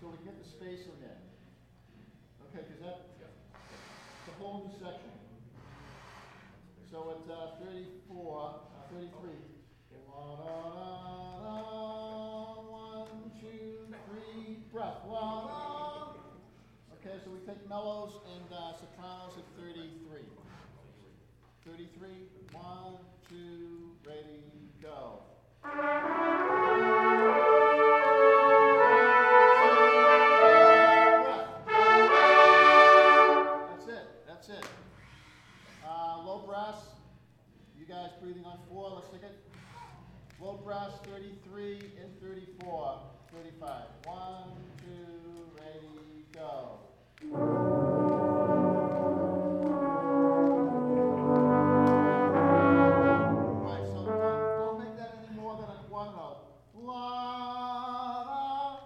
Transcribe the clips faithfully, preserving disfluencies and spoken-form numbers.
so we can get the space in there. Okay, because that, it's a whole new section. So it's uh, thirty-four, uh, thirty-three. One, two, three, breath. Okay, so we take mellows and uh, sopranos at thirty-three. thirty-three, one, two, ready, go. That's it, that's it. Uh, low brass, you guys breathing on four, let's take it. Low brass, thirty-three and thirty-four, thirty-five. One, two, ready, go. Right, so don't, don't make that any more than a one note. La,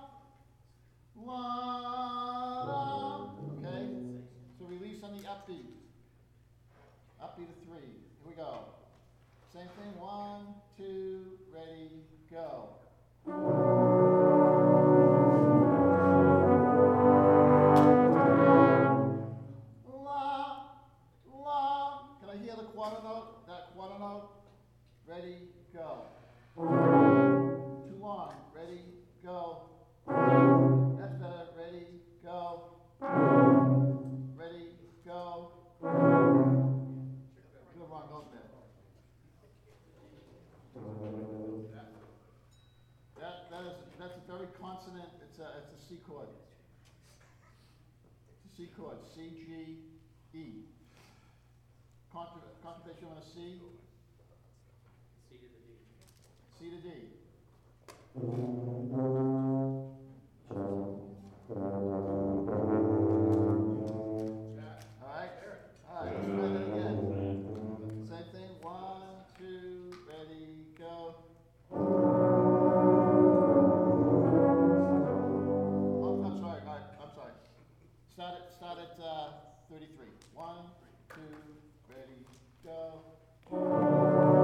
la, la. Okay? So release on the upbeat. Upbeat of three. Here we go. Same thing. One, two, ready, go. La, la. Can I hear the quarter note? That quarter note. Ready, go. Too long. Ready, go. That's better. Ready, go. Ready, go. You're wrong note there. That, that is, that's a very consonant, it's a, it's a C chord. It's a C chord, C, G, E. Contra, contradiction on a C? C to the D. C to D. Alright? Alright, let's try that again. Same thing, one, two, ready, go. Oh, I'm sorry, alright, I'm sorry. Start at, start at uh, thirty-three. One, two, ready, go.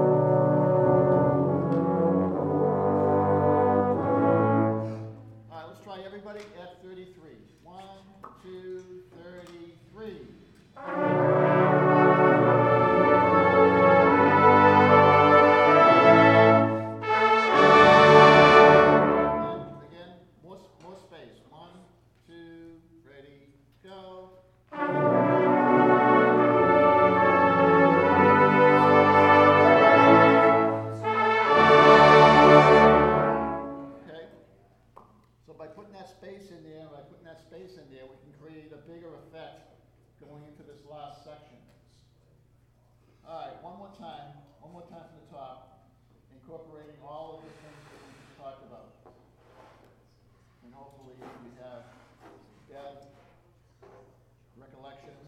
Alright, let's try everybody at thirty-three. One, two, thirty-three. Again, more, more space. One, two, ready, go. Okay. So by putting that space in there, by putting that space in there, we can create a bigger effect going into this last section. All right, one more time, one more time from the top, incorporating all of the things that we just talked about. And hopefully we have bad recollection.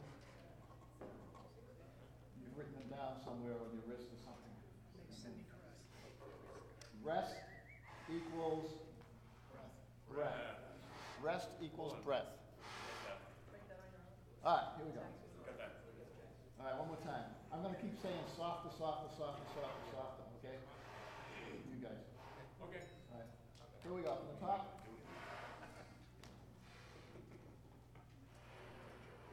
You've written them down somewhere on your wrist or something. Rest equals breath. Rest equals breath. All right, here we go. All right, one more time. I'm going to keep saying softer, softer, softer, softer, softer, okay? You guys. Okay. All right. Here we go. From the top.